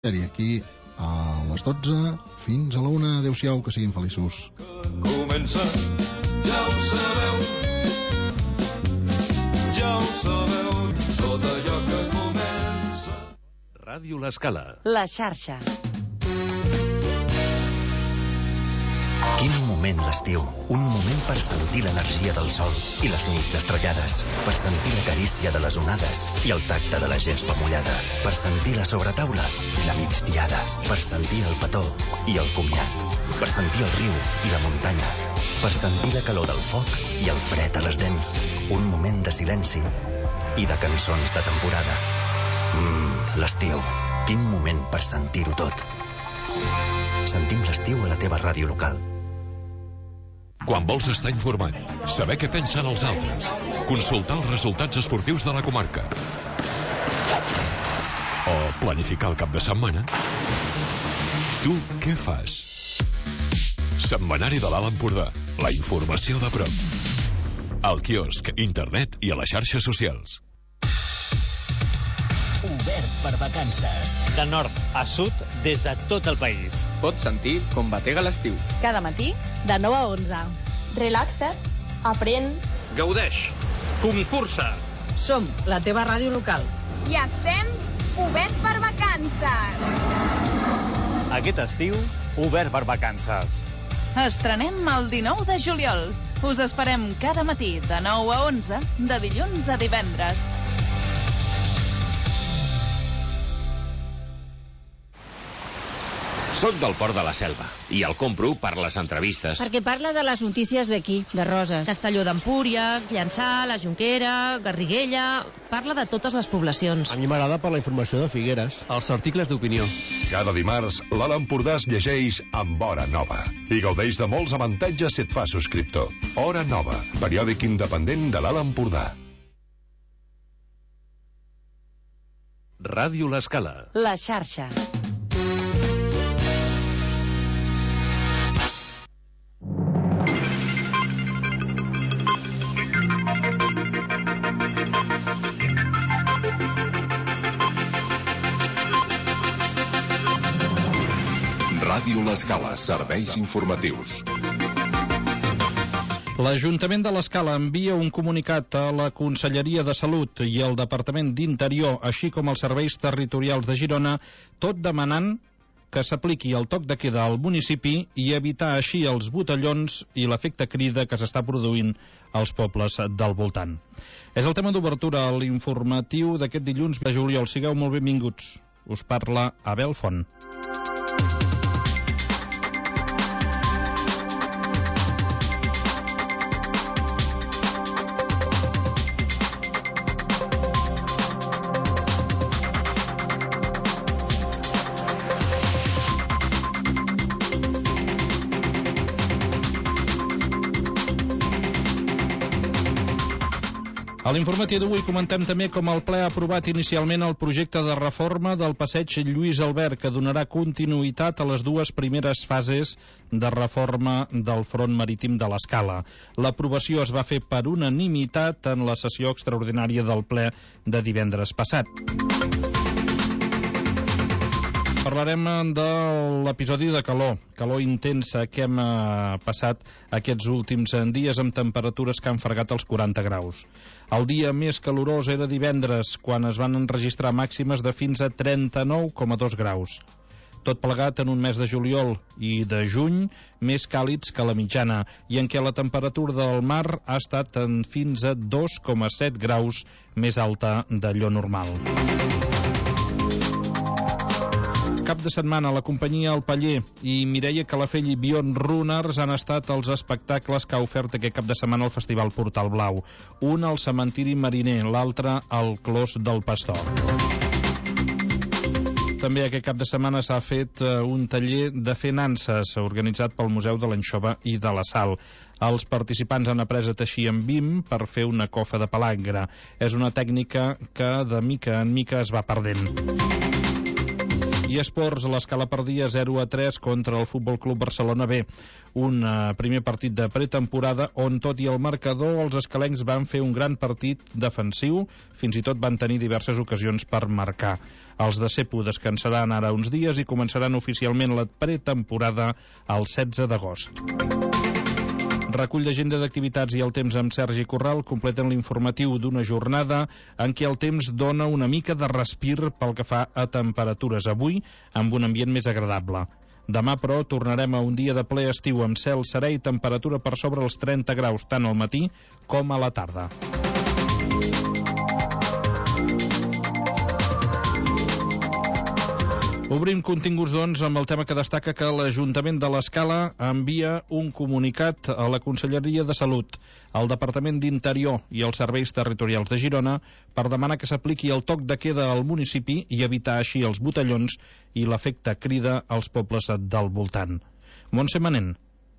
I aquí a les 12 fins a la 1. Adéu-siau, que siguin feliços. Comença, ja ho sabeu, tot allò que comença. Ràdio L'Escala. La xarxa. Quin moment l'estiu. Un moment per sentir l'energia del sol i les nits estrellades. Per sentir la carícia de les onades i el tacte de la gespa mullada. Per sentir la sobretaula i la migdiada. Per sentir el petó i el comiat. Per sentir el riu i la muntanya. Per sentir la calor del foc i el fred a les dents. Un moment de silenci i de cançons de temporada. L'estiu. Quin moment per sentir-ho tot. Sentim l'estiu a la teva ràdio local. Quan vols estar informat, saber què pensen els altres, consultar els resultats esportius de la comarca o planificar el cap de setmana, tu què fas? Setmanari de l'Alt Empordà, la informació de prop. Al quiosc, internet i a les xarxes socials. Obert per vacances. De nord a sud, des de tot el país. Pots sentir com batega l'estiu. Cada matí, de 9 a 11. Relaxa't, aprèn, Gaudeix, concursa. Som la teva ràdio local. I estem oberts per vacances. Aquest estiu, obert per vacances. Estrenem el 19 de juliol. Us esperem cada matí de 9 a 11, de dilluns a divendres. Soc del Port de la Selva i el compro per les entrevistes. Perquè parla de les notícies d'aquí, de Roses. Castelló d'Empúries, Llançà, la Jonquera, Garriguella... Parla de totes les poblacions. A mi m'agrada per la informació de Figueres. Els articles d'opinió. Cada dimarts, l'Alt Empordà es llegeix amb Hora Nova i gaudeix de molts avantatges si et fa subscriptor. Hora Nova, periòdic independent de l'Alt Empordà. Ràdio L'Escala. La xarxa. Ràdio L'Escala, serveis informatius. L'Ajuntament de l'Escala envia un comunicat a la Conselleria de Salut i al Departament d'Interior, així com als serveis territorials de Girona, tot demanant que s'apliqui el toc de queda al municipi i evitar així els botellons i l'efecte crida que s'està produint als pobles del voltant. És el tema d'obertura a l'informatiu d'aquest dilluns de juliol. Sigueu molt benvinguts. Us parla Abel Font. A l'informatiu d'avui comentem també com el ple ha aprovat inicialment el projecte de reforma del passeig Lluís Albert, que donarà continuïtat a les dues primeres fases de reforma del front marítim de l'Escala. L'aprovació es va fer per unanimitat en la sessió extraordinària del ple de divendres passat. Parlarem de l'episodi de calor intensa que hem passat aquests últims dies amb temperatures que han fregat els 40 graus. El dia més calorós era divendres, quan es van enregistrar màximes de fins a 39,2 graus. Tot plegat en un mes de juliol i de juny més càlids que la mitjana, i en què la temperatura del mar ha estat en fins a 2,7 graus més alta d'allò normal. Cap de setmana, la companyia El Paller i Mireia Calafell i Beyond Runners han estat els espectacles que ha ofert aquest cap de setmana al Festival Portal Blau. Un al cementiri mariner, l'altre al Clos del Pastor. També aquest cap de setmana s'ha fet un taller de fer nanses organitzat pel Museu de l'Anxova i de la Sal. Els participants han après a teixir amb vim per fer una cofa de palangre. És una tècnica que de mica en mica es va perdent. I esports, l'Escala perdia 0-3 contra el Futbol Club Barcelona B. Un primer partit de pretemporada on, tot i el marcador, els escalencs van fer un gran partit defensiu, fins i tot van tenir diverses ocasions per marcar. Els de Cepu descansaran ara uns dies i començaran oficialment la pretemporada el 16 d'agost. Recull d'agenda d'activitats i el temps amb Sergi Corral completen l'informatiu d'una jornada en què el temps dona una mica de respir pel que fa a temperatures avui, amb un ambient més agradable. Demà, però, tornarem a un dia de ple estiu amb cel serè i temperatura per sobre els 30 graus tant al matí com a la tarda. Obrim continguts, doncs, amb el tema que destaca que l'Ajuntament de l'Escala envia un comunicat a la Conselleria de Salut, al Departament d'Interior i als Serveis Territorials de Girona per demanar que s'apliqui el toc de queda al municipi i evitar així els botellons i l'efecte crida als pobles del voltant. Montse Manent.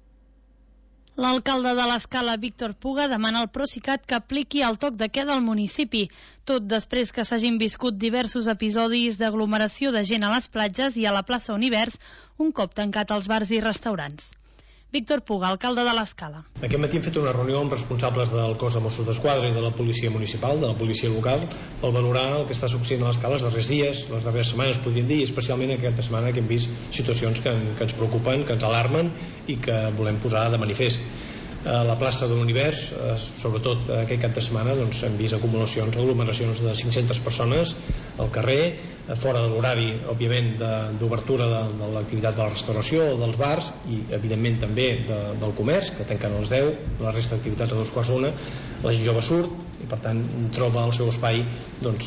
L'alcalde de l'Escala, Víctor Puga, demana al Procicat que apliqui el toc de queda al municipi, tot després que s'hagin viscut diversos episodis d'aglomeració de gent a les platges i a la plaça Univers, un cop tancat els bars i restaurants. Víctor Puga, alcalde de l'Escala. Aquest matí hem fet una reunió amb responsables del cos de Mossos d'Esquadra i de la policia municipal, de la policia local, per valorar el que està succeint a l'Escala els darrers dies, les darreres setmanes, podríem dir, especialment aquesta setmana que hem vist situacions que ens preocupen, que ens alarmen i que volem posar de manifest. A la plaça de l'Univers, sobretot aquest cap de setmana, doncs, hem vist aglomeracions de 500 persones al carrer, fora de l'horari, òbviament, d'obertura de l'activitat de la restauració o dels bars i, evidentment, també del comerç, que tanquen a les 10, la resta d'activitats a 2:45. La gent jove surt i, per tant, troba el seu espai doncs,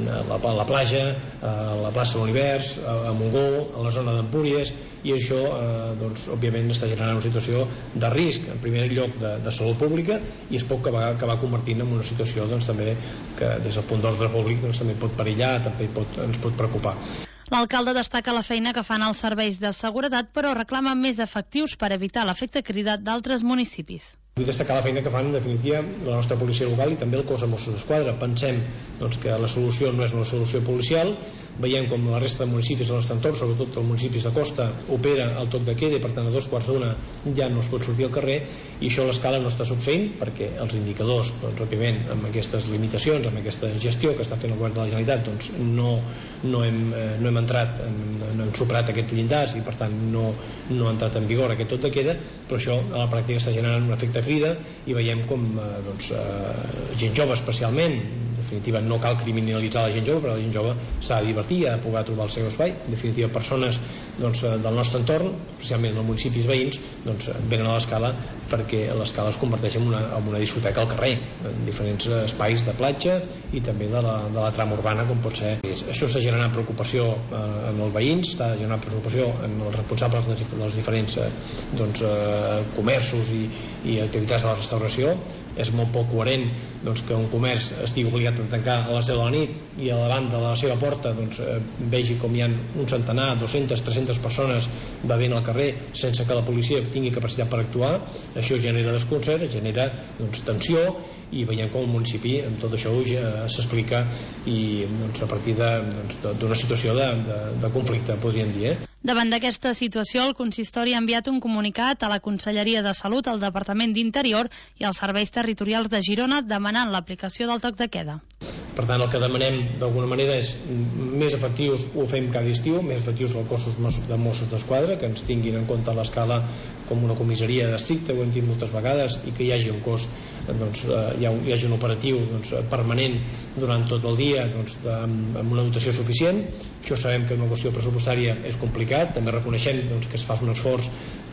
a la platja, a la plaça de l'Univers, a Montgó, a la zona d'Empúries, i això, doncs, òbviament, està generant una situació de risc, en primer lloc de salut pública, i es pot acabar convertint en una situació doncs, també que des del punt d'ordre públic doncs, també pot perillar, també ens pot preocupar. L'alcalde destaca la feina que fan els serveis de seguretat, però reclama més efectius per evitar l'efecte crida d'altres municipis. Vull destacar la feina que fan, en definitiva, la nostra policia local i també el cos de Mossos d'Esquadra. Pensem doncs, que la solució no és una solució policial, veiem com la resta de municipis del nostre entorn, sobretot els municipis de costa, opera el toc de queda i, per tant, a 2:45 ja no es pot sortir al carrer, i això a l'Escala no està succeint perquè els indicadors, doncs, òbviament, amb aquestes limitacions, amb aquesta gestió que està fent el govern de la Generalitat, doncs, no hem entrat, no hem superat aquests llindars i, per tant, no ha entrat en vigor aquest toc de queda, però això a la pràctica està generant un efecte crida i veiem com doncs, gent jove especialment, en definitiva no cal criminalitzar la gent jove, però la gent jove s'ha de divertir, ha de poder trobar el seu espai, en definitiva persones doncs, del nostre entorn, especialment els municipis veïns, doncs, venen a l'Escala perquè l'Escala es converteix en una discoteca al carrer, en diferents espais de platja i també de la trama urbana, com pot ser. Això està generant preocupació en els veïns, està generant preocupació en els responsables dels diferents doncs, comerços i activitats de la restauració. És molt poc coherent doncs, que un comerç estigui obligat a tancar a les 10 de la nit i a davant de la seva porta doncs, vegi com hi ha un centenar, 200, 300 persones bevent al carrer sense que la policia tingui capacitat per actuar. Això genera desconcert, genera doncs, tensió, i veiem com el municipi amb tot això s'explica i doncs, a partir d'una situació de conflicte, podríem dir. Davant d'aquesta situació, el consistori ha enviat un comunicat a la Conselleria de Salut, al Departament d'Interior i als Serveis Territorials de Girona demanant l'aplicació del toc de queda. Per tant, el que demanem d'alguna manera és més efectius, ho fem cada estiu, més efectius als cossos de Mossos d'Esquadra, que ens tinguin en compte l'Escala com una comissaria d'estricte, ho hem dit moltes vegades, i que hi hagi un cos, doncs, hi hagi un operatiu doncs, permanent durant tot el dia doncs, amb una dotació suficient. Això sabem que una qüestió pressupostària és complicat, també reconeixem doncs, que es fa un esforç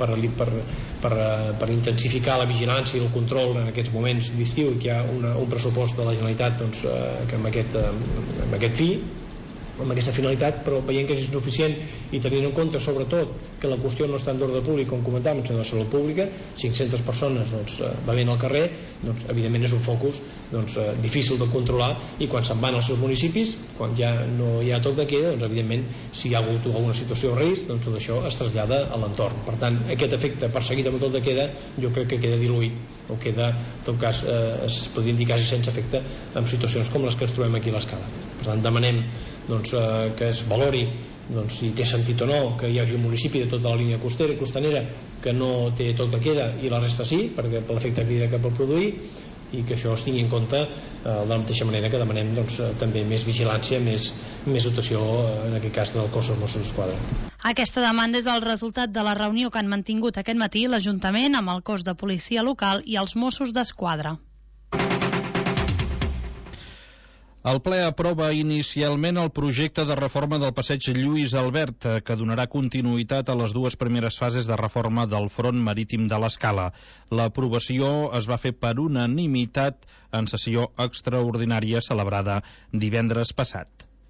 per intensificar la vigilància i el control en aquests moments d'estiu i que hi ha un pressupost de la Generalitat doncs, que amb aquest fi, amb aquesta finalitat, però veient que és insuficient i tenint en compte sobretot que la qüestió no està en d'ordre públic, com comentàvem, sinó de salut pública, 500 persones doncs, bevent al carrer, doncs, evidentment és un focus doncs, difícil de controlar, i quan se'n van als seus municipis, quan ja no hi ha toc de queda, doncs, evidentment, si hi ha hagut alguna situació de risc, doncs tot això es trasllada a l'entorn. Per tant, aquest efecte perseguit amb toc de queda, jo crec que queda diluït, o queda, en tot cas, es podria indicar sense efecte en situacions com les que ens trobem aquí a l'Escala. Per tant, demanem doncs, que es valori doncs, si té sentit o no que hi hagi un municipi de tota la línia costanera que no té toc de queda i la resta sí, perquè per l'efecte crida que pot produir, i que això es tingui en compte de la mateixa manera que demanem doncs, també més vigilància, més dotació, en aquest cas del cos dels Mossos d'Esquadra. Aquesta demanda és el resultat de la reunió que han mantingut aquest matí l'Ajuntament amb el cos de policia local i els Mossos d'Esquadra. El ple aprova inicialment el projecte de reforma del passeig Lluís Albert, que donarà continuïtat a les dues primeres fases de reforma del front marítim de l'Escala. L'aprovació es va fer per unanimitat en sessió extraordinària celebrada divendres passat.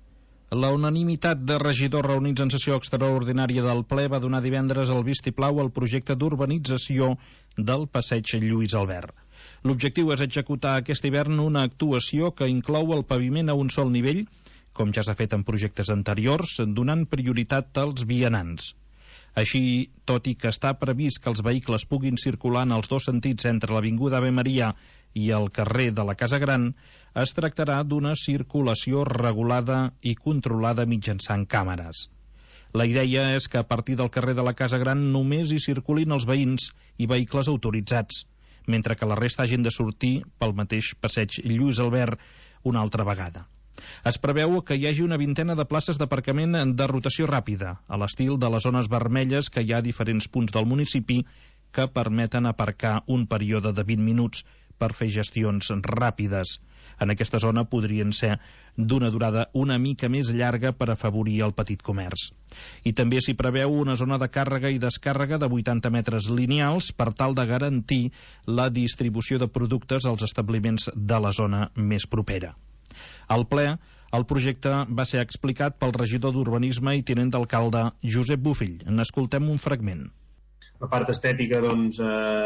La unanimitat de regidors reunits en sessió extraordinària del ple va donar divendres el vistiplau al projecte d'urbanització del passeig Lluís Albert. L'objectiu és executar aquest hivern una actuació que inclou el paviment a un sol nivell, com ja s'ha fet en projectes anteriors, donant prioritat als vianants. Així, tot i que està previst que els vehicles puguin circular en els dos sentits entre l'Avinguda Ave Maria i el carrer de la Casa Gran, es tractarà d'una circulació regulada i controlada mitjançant càmeres. La idea és que a partir del carrer de la Casa Gran només hi circulin els veïns i vehicles autoritzats, mentre que la resta hagin de sortir pel mateix passeig Lluís Albert una altra vegada. Es preveu que hi hagi una vintena de places d'aparcament de rotació ràpida, a l'estil de les zones vermelles que hi ha a diferents punts del municipi que permeten aparcar un període de 20 minuts per fer gestions ràpides. En aquesta zona podrien ser d'una durada una mica més llarga per afavorir el petit comerç. I també s'hi preveu una zona de càrrega i descàrrega de 80 metres lineals per tal de garantir la distribució de productes als establiments de la zona més propera. Al ple, el projecte va ser explicat pel regidor d'Urbanisme i tinent d'alcalde Josep Bofill. N'escoltem un fragment. La part estètica doncs,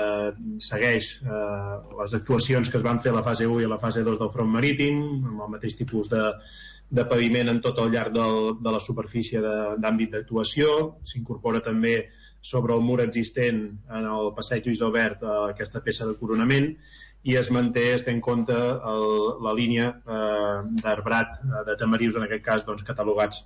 segueix les actuacions que es van fer a la fase 1 i a la fase 2 del front marítim, amb el mateix tipus de paviment en tot el llarg de la superfície d'àmbit d'actuació. S'incorpora també sobre el mur existent en el passeig Lluís Albert aquesta peça de coronament i es manté, es té en compte la línia d'arbrat de tamarius, en aquest cas doncs, catalogats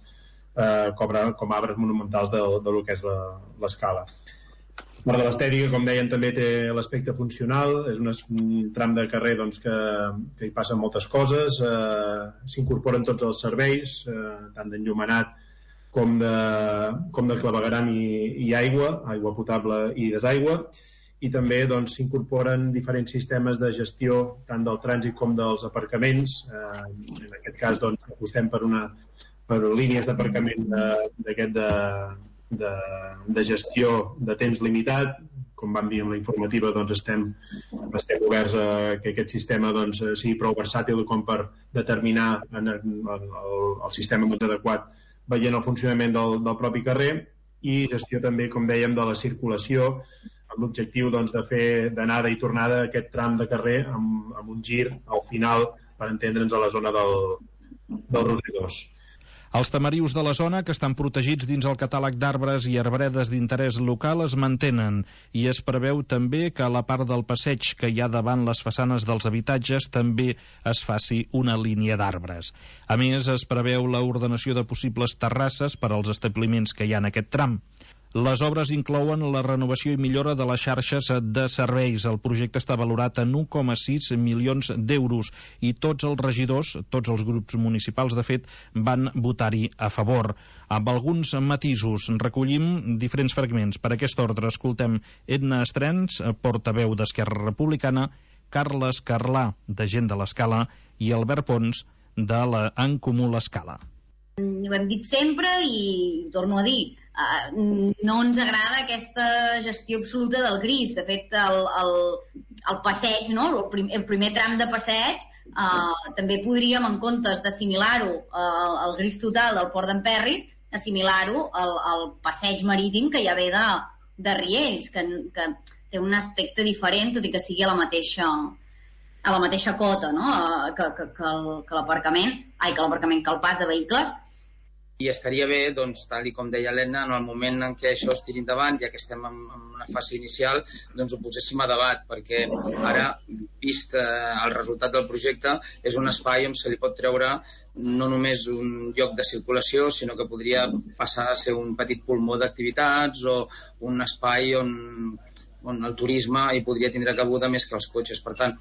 com arbres monumentals del que és l'Escala. Part de l'estètica, com deien, també té l'aspecte funcional, és un tram de carrer doncs, que hi passen moltes coses, s'incorporen tots els serveis, tant d'enllumenat com de clavegueram i aigua potable i desaigua, i també doncs, s'incorporen diferents sistemes de gestió tant del trànsit com dels aparcaments. En aquest cas doncs, apostem per línies d'aparcament de gestió de temps limitat. Com vam dir en la informativa, doncs estem oberts a que aquest sistema doncs, sigui prou versàtil com per determinar el sistema més adequat veient el funcionament del propi carrer, i gestió també, com dèiem, de la circulació, amb l'objectiu doncs, de fer d'anada i tornada aquest tram de carrer amb un gir al final per entendre'ns a la zona del Rosegadors. Els tamarius de la zona, que estan protegits dins el catàleg d'arbres i arbredes d'interès local, es mantenen i es preveu també que a la part del passeig que hi ha davant les façanes dels habitatges també es faci una línia d'arbres. A més, es preveu l'ordenació de possibles terrasses per als establiments que hi ha en aquest tram. Les obres inclouen la renovació i millora de les xarxes de serveis. El projecte està valorat en 1,6 milions d'euros i tots els regidors, tots els grups municipals, de fet, van votar-hi a favor. Amb alguns matisos, recollim diferents fragments. Per aquest ordre, escoltem Edna Estrens, portaveu d'Esquerra Republicana, Carles Carlà, de Gent de l'Escala, i Albert Pons, de l'En Comú l'Escala. Ho hem dit sempre i torno a dir, no ens agrada aquesta gestió absoluta del gris. De fet, el passeig, no? el primer tram de passeig, també podríem, en comptes d'assimilar-ho al gris total del Port d'en Perris, assimilar-ho al passeig marítim que ja ve de Riells, que té un aspecte diferent, tot i que sigui a la mateixa cota, no? que el pas de vehicles. I estaria bé, doncs, tal com deia l'Edna, en el moment en què això es tiri endavant, ja que estem en una fase inicial, doncs ho poséssim a debat, perquè ara, vist el resultat del projecte, és un espai on se li pot treure no només un lloc de circulació, sinó que podria passar a ser un petit pulmó d'activitats o un espai on el turisme hi podria tindre cabuda més que els cotxes. Per tant,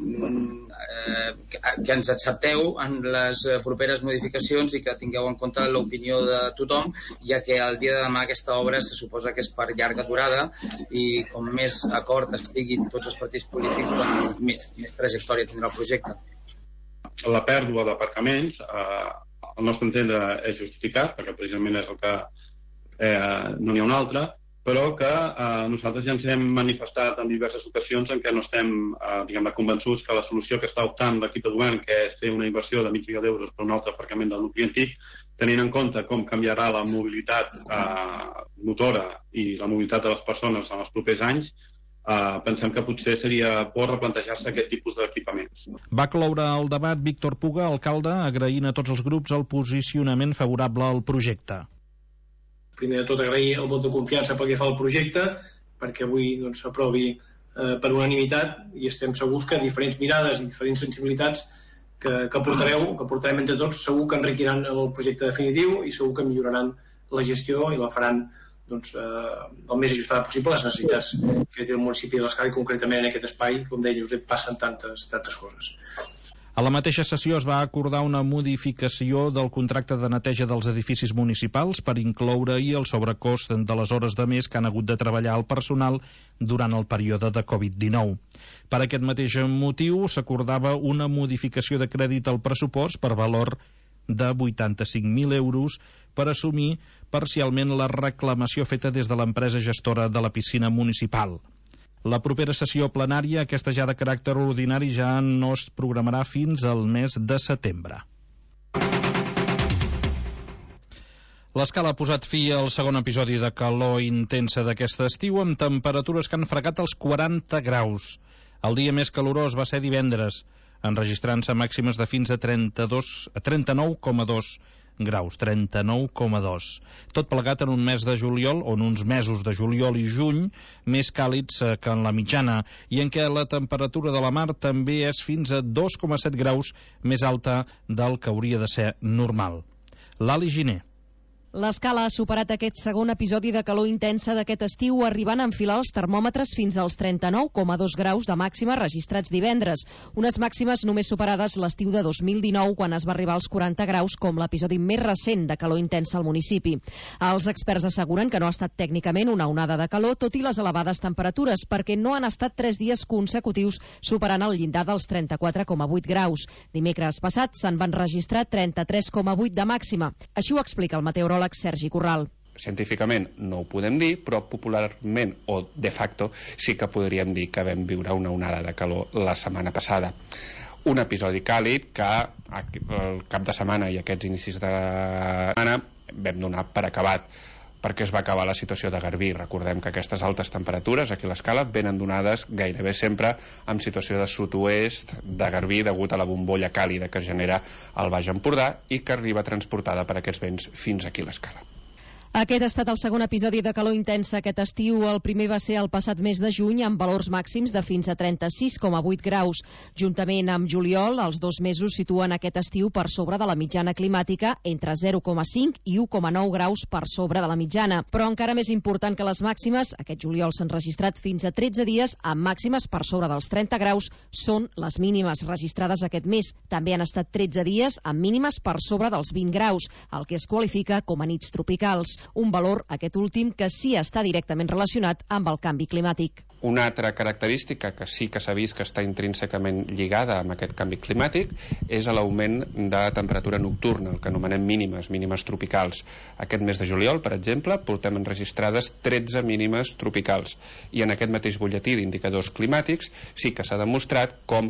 que ens accepteu en les properes modificacions i que tingueu en compte l'opinió de tothom, ja que el dia de demà aquesta obra se suposa que és per llarga durada i com més acord estiguin tots els partits polítics, doncs més trajectòria tindrà el projecte. La pèrdua d'aparcaments, al nostre entendre, és justificat, perquè precisament és el que no n'hi ha un altre, però que nosaltres ja ens hem manifestat en diverses ocasions en què no estem convençuts que la solució que està optant l'equip de govern, que és fer una inversió de $500.000 per un altre aparcament del nucli antic, tenint en compte com canviarà la mobilitat motora i la mobilitat de les persones en els propers anys, pensem que potser seria bo replantejar-se aquest tipus d'equipaments. Va cloure el debat Víctor Puga, alcalde, agraint a tots els grups el posicionament favorable al projecte. Primer de tot agrair el vot de confiança pel que fa al projecte, perquè avui s'aprovi per unanimitat i estem segurs que diferents mirades i diferents sensibilitats que portarem entre tots, segur que enriquiran el projecte definitiu i segur que milloraran la gestió i la faran el més ajustada possible a les necessitats que té el municipi de l'Escala i concretament en aquest espai, com deia Josep, passen tantes coses. A la mateixa sessió es va acordar una modificació del contracte de neteja dels edificis municipals per incloure-hi el sobrecost de les hores de més que han hagut de treballar el personal durant el període de Covid-19. Per aquest mateix motiu s'acordava una modificació de crèdit al pressupost per valor de 85.000 euros per assumir parcialment la reclamació feta des de l'empresa gestora de la piscina municipal. La propera sessió plenària, aquesta ja de caràcter ordinari, ja no es programarà fins al mes de setembre. L'Escala ha posat fi al segon episodi de calor intensa d'aquest estiu amb temperatures que han fregat els 40 graus. El dia més calorós va ser divendres, enregistrant-se màximes de fins a 39,2 graus, 39,2. Tot plegat en un mes de juliol, o en uns mesos de juliol i juny, més càlids que en la mitjana, i en què la temperatura de la mar també és fins a 2,7 graus més alta del que hauria de ser normal. Lali Giner. L'Escala ha superat aquest segon episodi de calor intensa d'aquest estiu, arribant a enfilar els termòmetres fins als 39,2 graus de màxima registrats divendres. Unes màximes només superades l'estiu de 2019, quan es va arribar als 40 graus, com l'episodi més recent de calor intensa al municipi. Els experts asseguren que no ha estat tècnicament una onada de calor, tot i les elevades temperatures, perquè no han estat 3 dies consecutius superant el llindar dels 34,8 graus. Dimecres passat se'n van registrar 33,8 de màxima. Així ho explica el meteoròleg Sergi Corral. Científicament no ho podem dir, però popularment o de facto sí que podríem dir que vam viure una onada de calor la setmana passada. Un episodi càlid que el cap de setmana i aquests inicis de setmana vam donar per acabat, perquè es va acabar la situació de Garbí. Recordem que aquestes altes temperatures aquí a l'Escala venen donades gairebé sempre amb situació de sud-oest de Garbí degut a la bombolla càlida que genera el Baix Empordà i que arriba transportada per aquests vents fins aquí a l'Escala. Aquest ha estat el segon episodi de calor intensa aquest estiu. El primer va ser el passat mes de juny, amb valors màxims de fins a 36,8 graus. Juntament amb juliol, els 2 mesos situen aquest estiu per sobre de la mitjana climàtica, entre 0,5 i 1,9 graus per sobre de la mitjana. Però encara més important que les màximes, aquest juliol s'han registrat fins a 13 dies amb màximes per sobre dels 30 graus, són les mínimes registrades aquest mes. També han estat 13 dies amb mínimes per sobre dels 20 graus, el que es qualifica com a nits tropicals. Un valor, aquest últim, que sí està directament relacionat amb el canvi climàtic. Una altra característica que sí que s'ha vist que està intrínsecament lligada amb aquest canvi climàtic és l'augment de temperatura nocturna, el que anomenem mínimes tropicals. Aquest mes de juliol, per exemple, portem enregistrades 13 mínimes tropicals. I en aquest mateix butlletí d'indicadors climàtics sí que s'ha demostrat com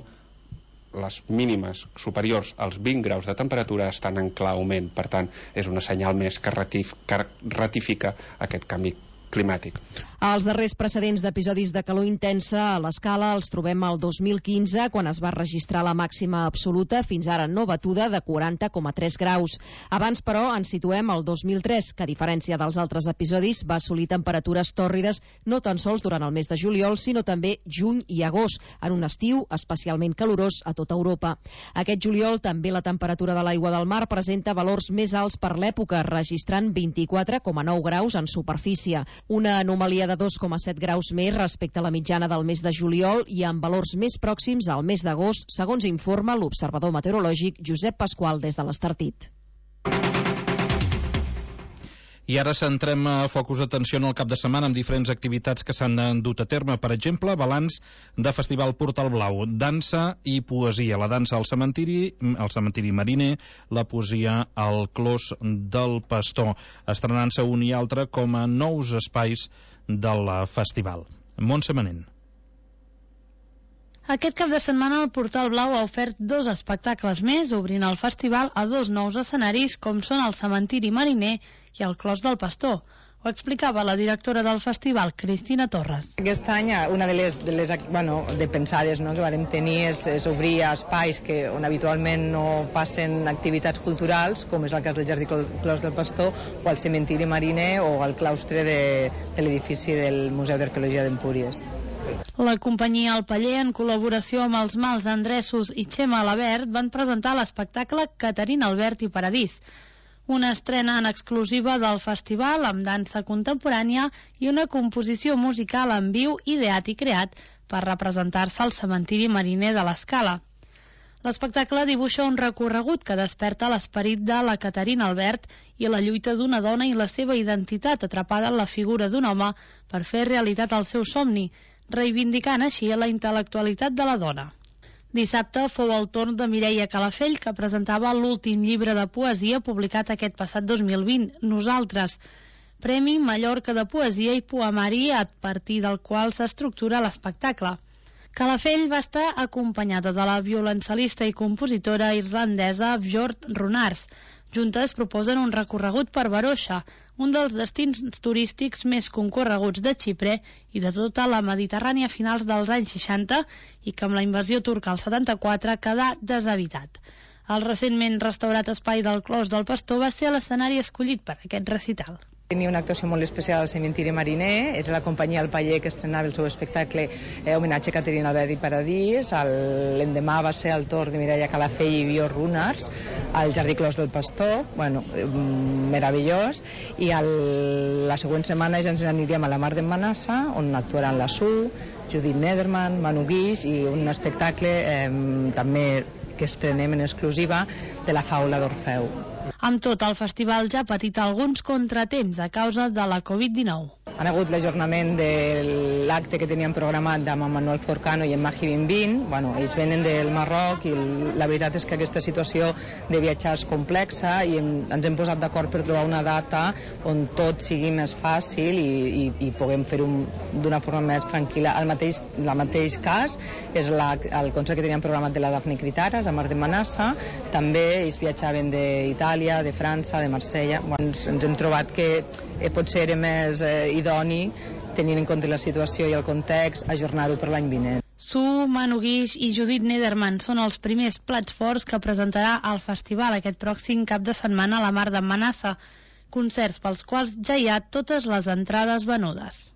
les mínimes superiors als 20 graus de temperatura estan en clar augment. Per tant, és una senyal més que ratifica aquest canvi climàtic. Els darrers precedents d'episodis de calor intensa a l'escala els trobem al 2015, quan es va registrar la màxima absoluta, fins ara no batuda, de 40,3 graus. Abans, però, ens situem al 2003, que a diferència dels altres episodis va assolir temperatures tòrrides no tan sols durant el mes de juliol, sinó també juny i agost, en un estiu especialment calorós a tota Europa. Aquest juliol també la temperatura de l'aigua del mar presenta valors més alts per l'època, registrant 24,9 graus en superfície. Una anomalia de 2,7 graus més respecte a la mitjana del mes de juliol i amb valors més pròxims al mes d'agost, segons informa l'observador meteorològic Josep Pasqual des de l'Estartit. I ara centrem focus d'atenció en el cap de setmana amb diferents activitats que s'han dut a terme. Per exemple, balanç de Festival Portal Blau, dansa i poesia. La dansa al cementiri mariner, la poesia al Clos del Pastor, estrenant-se un i altre com a nous espais del festival. Montse Manent. Aquest cap de setmana el Portal Blau ha ofert 2 espectacles més, obrint el festival a 2 nous escenaris, com són el Cementiri Mariner i el Clos del Pastor. Ho explicava la directora del festival, Cristina Torres. Aquest any una de les pensades que vam tenir és obrir espais on habitualment no passen activitats culturals, com és el cas del Jardí Clos del Pastor o el Cementiri Mariner o el claustre de l'edifici del Museu d'Arqueologia d'Empúries. La companyia El Paller, en col·laboració amb els Mals Andressos i Xema Alabert, van presentar l'espectacle Caterina Albert i Paradís, una estrena en exclusiva del festival amb dansa contemporània i una composició musical en viu ideat i creat per representar-se al cementiri mariner de l'Escala. L'espectacle dibuixa un recorregut que desperta l'esperit de la Caterina Albert i la lluita d'una dona i la seva identitat atrapada en la figura d'un home per fer realitat el seu somni, reivindicant així la intel·lectualitat de la dona. Dissabte fou el torn de Mireia Calafell, que presentava l'últim llibre de poesia publicat aquest passat 2020, Nosaltres, Premi Mallorca de Poesia i Poemari, a partir del qual s'estructura l'espectacle. Calafell va estar acompanyada de la violoncel·lista i compositora irlandesa Björn Runars. Juntes proposen un recorregut per Barossa, un dels destins turístics més concorreguts de Xipre i de tota la Mediterrània a finals dels anys 60 i que amb la invasió turca al 74 quedà deshabitat. El recentment restaurat espai del Clos del Pastor va ser l'escenari escollit per aquest recital. Tenia una actuació molt especial al Cementiri Mariner, era la companyia El Paller que estrenava el seu espectacle homenatge a Caterina Albert i Paradís, l'endemà va ser el torn de Mireia Calafell i Björn Runars, al Jardí Clos del Pastor, meravellós, i la següent setmana ja ens aniríem a la Mar d'en Manassa, on actuaran la Su, Judith Nederman, Manu Guix, i un espectacle també que estrenem en exclusiva de la Faula d'Orfeu. Amb tot, el festival ja ha patit alguns contratemps a causa de la Covid-19. Han hagut l'ajornament de l'acte que teníem programat amb Manuel Forcano i en Magi Bimbin. Ells venen del Marroc i la veritat és que aquesta situació de viatjar és complexa i ens hem posat d'acord per trobar una data on tot sigui més fàcil i puguem fer-ho d'una forma més tranquil·la. El mateix cas és el concert que teníem programat de la Dafne Critaras a Mar de Manassa. També ells viatjaven d'Itàlia, de França, de Marsella. Ens hem trobat que potser era més idoni, tenint en compte la situació i el context, ajornar-ho per l'any vinent. Su, Manu Guix i Judith Nederman són els primers plats forts que presentarà al festival aquest pròxim cap de setmana a la Mar d'en Manassa, concerts pels quals ja hi ha totes les entrades venudes.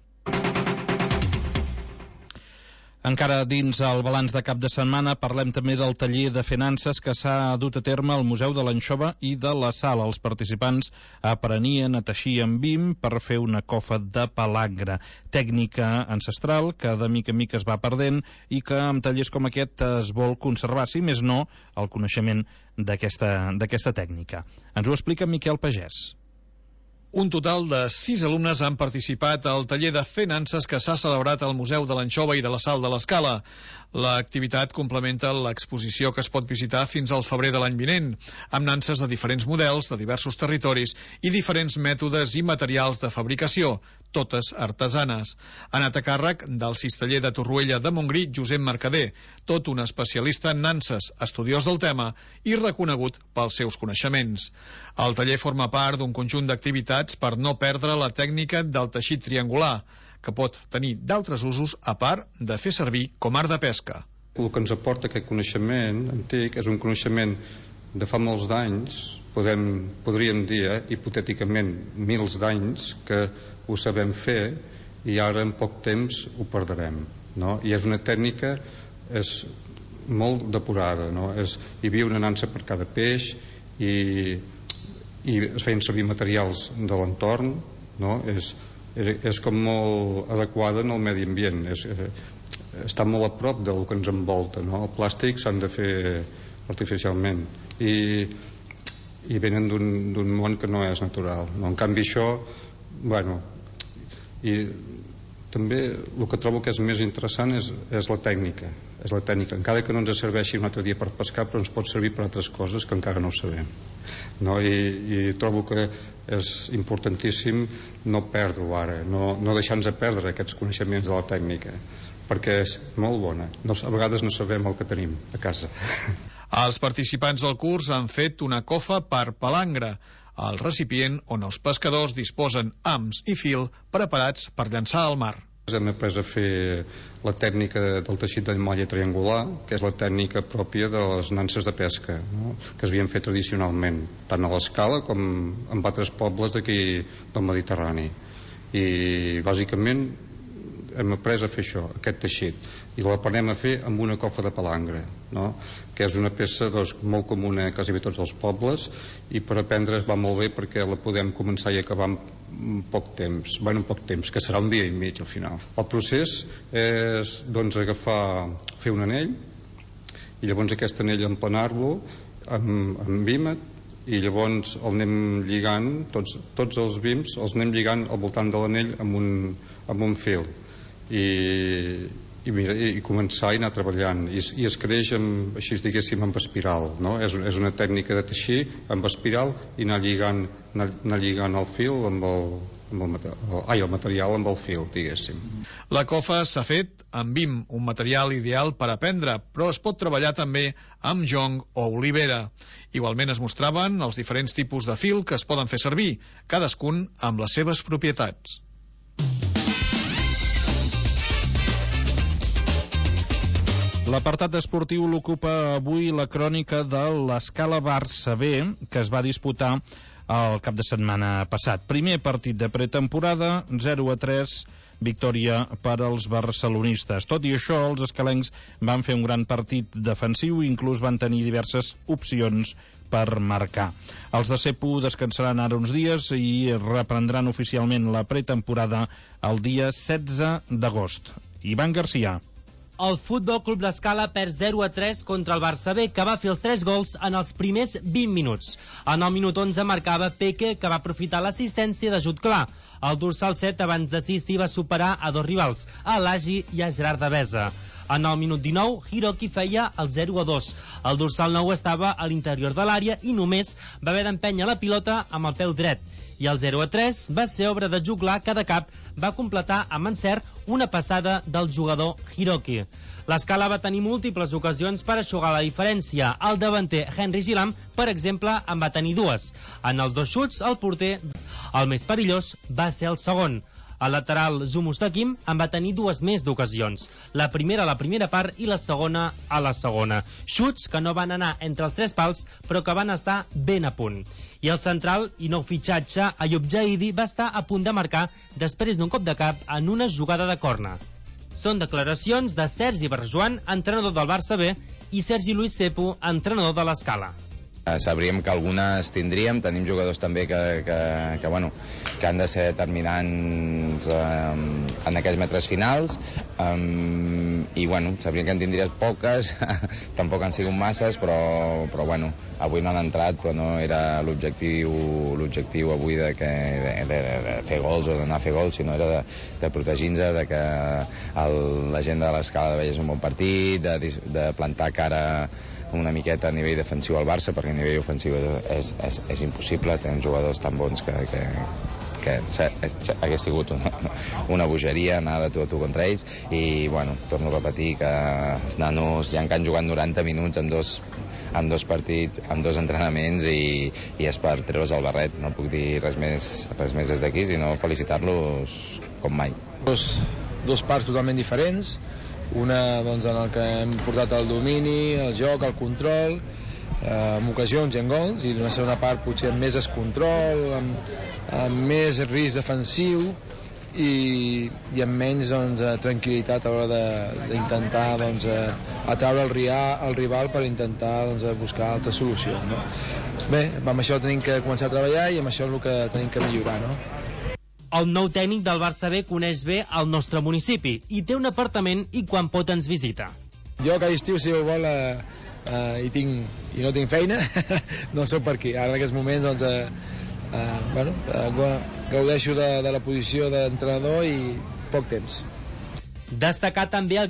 Encara dins el balanç de cap de setmana parlem també del taller de finances que s'ha dut a terme al Museu de l'Anxova i de la Sal. Els participants aprenien a teixir amb vim per fer una cofa de palangre, tècnica ancestral que de mica en mica es va perdent i que amb tallers com aquest es vol conservar, si més no, el coneixement d'aquesta tècnica. Ens ho explica Miquel Pagès. Un total de 6 alumnes han participat al taller de fer nanses que s'ha celebrat al Museu de l'Anxova i de la Sal de l'Escala. L'activitat complementa l'exposició que es pot visitar fins al febrer de l'any vinent, amb nanses de diferents models, de diversos territoris i diferents mètodes i materials de fabricació, totes artesanes. Ha anat a càrrec del cisteller de Torroella de Montgrí, Josep Mercader, tot un especialista en nanses, estudiós del tema i reconegut pels seus coneixements. El taller forma part d'un conjunt d'activitats per no perdre la tècnica del teixit triangular, que pot tenir d'altres usos a part de fer servir com art de pesca. El que ens aporta aquest coneixement antic és un coneixement de fa molts d'anys, podríem dir, hipotèticament, mils d'anys, que ho sabem fer i ara en poc temps ho perdrem. No? I és una tècnica molt depurada. No? Hi havia una nansa per cada peix i es feien servir materials de l'entorn. No? És com molt adequada en el medi ambient. Està molt a prop del que ens envolta. No? El plàstic s'han de fer artificialment i venen d'un món que no és natural. No? En canvi això, i també el que trobo que és més interessant és la tècnica. Encara que no ens serveixi un altre dia per pescar, però ens pot servir per altres coses que encara no ho sabem. No? I trobo que és importantíssim no perdre-ho ara, no deixar-nos perdre aquests coneixements de la tècnica, perquè és molt bona. A vegades no sabem el que tenim a casa. Els participants del curs han fet una cofa per palangre, el recipient on els pescadors disposen hams i fil preparats per llançar al mar. Hem après a fer la tècnica del teixit de malla triangular, que és la tècnica pròpia de les nanses de pesca, no? Que s'havien fet tradicionalment, tant a l'Escala com en altres pobles d'aquí del Mediterrani. I bàsicament hem après a fer això, aquest teixit, i l'aprenem a fer amb una cofa de palangre, no? Que és una peça molt comuna a quasi tots els pobles, i per aprendre va molt bé perquè la podem començar i acabar en poc temps, que serà un dia i mig al final. El procés és fer un anell, i llavors aquest anell emplenar-lo amb vímet, i llavors el anem lligant, tots els vims els anem lligant al voltant de l'anell amb un fil, i començar i anar treballant, i es creix així diguéssim amb espiral, no? És una tècnica de teixir amb espiral i anar lligant el fil amb el material amb el fil, diguéssim. La cofa s'ha fet amb vim, un material ideal per aprendre, però es pot treballar també amb jonc o olivera. Igualment es mostraven els diferents tipus de fil que es poden fer servir, cadascun amb les seves propietats. L'apartat esportiu l'ocupa avui la crònica de l'Escala Barça B, que es va disputar el cap de setmana passat. Primer partit de pretemporada, 0-3, victòria per als barcelonistes. Tot i això, els escalencs van fer un gran partit defensiu i inclús van tenir diverses opcions per marcar. Els de Cepu descansaran ara uns dies i reprendran oficialment la pretemporada el dia 16 d'agost. Ivan Garcia. El Futbol Club d'Escala perd 0-3 contra el Barça B, que va fer els 3 gols en els primers 20 minuts. En el minut 11 marcava Peque, que va aprofitar l'assistència de Jut Clar. El dorsal 7, abans d'assistir, va superar a dos rivals, a l'Agi i a Gerard Devesa. En el minut 19, Hiroki feia el 0-2. El dorsal 9 estava a l'interior de l'àrea i només va haver d'empènyer la pilota amb el peu dret. I el 0-3 va ser obra de Juglar, que de cap va completar amb encert una passada del jugador Hiroki. L'Escala va tenir múltiples ocasions per eixugar la diferència. El davanter Henry Gilam, per exemple, en va tenir dues. En els dos xuts, el porter, el més perillós, va ser el segon. El lateral Zumustakim en va tenir dues més d'ocasions. La primera a la primera part i la segona a la segona. Xuts que no van anar entre els tres pals, però que van estar ben a punt. I el central i nou fitxatge, Ayub Jaidi, va estar a punt de marcar després d'un cop de cap en una jugada de corna. Són declaracions de Sergi Barjuan, entrenador del Barça B, i Sergi Luis Cepu, entrenador de l'Escala. Sabríem que algunes tindríem, tenim jugadors també que han de ser determinants en aquells metres finals, i sabríem que en tindries poques, tampoc han sigut masses, però avui no han entrat, però no era l'objectiu avui de fer gols o d'anar a fer gols, sinó era de protegir-nos, de que la gent de l'Escala veiés un bon partit, de plantar cara una miqueta a nivell defensiu al Barça, perquè a nivell ofensiu és impossible, tenen jugadors tan bons que que hagués sigut una bogeria anar de tu a tu contra ells, i bueno, torno a repetir que els nanos ja han jugat 90 minuts en dos partits, en 2 entrenaments, i és per treure's el barret. No puc dir res més des d'aquí, sinó felicitar-los com mai. Dos parts totalment diferents, una doncs, en el que hem portat el domini, el joc, el control, amb ocasions i en gols, i la segona part potser amb més descontrol, amb més risc defensiu i amb menys doncs, tranquil·litat a l'hora d'intentar doncs, atraure el rival per intentar doncs, buscar altres solucions, no? Bé, amb això tenim que començar a treballar i amb això és el que tenim que millorar, no? El nou tècnic del Barça B coneix bé el nostre municipi i té un apartament i quan pot ens visita. Jo cada estiu, si ho vol, i no tinc feina, no sé per aquí. Ara en aquests moments doncs, gaudeixo de la posició d'entrenador i poc temps. Destacar també el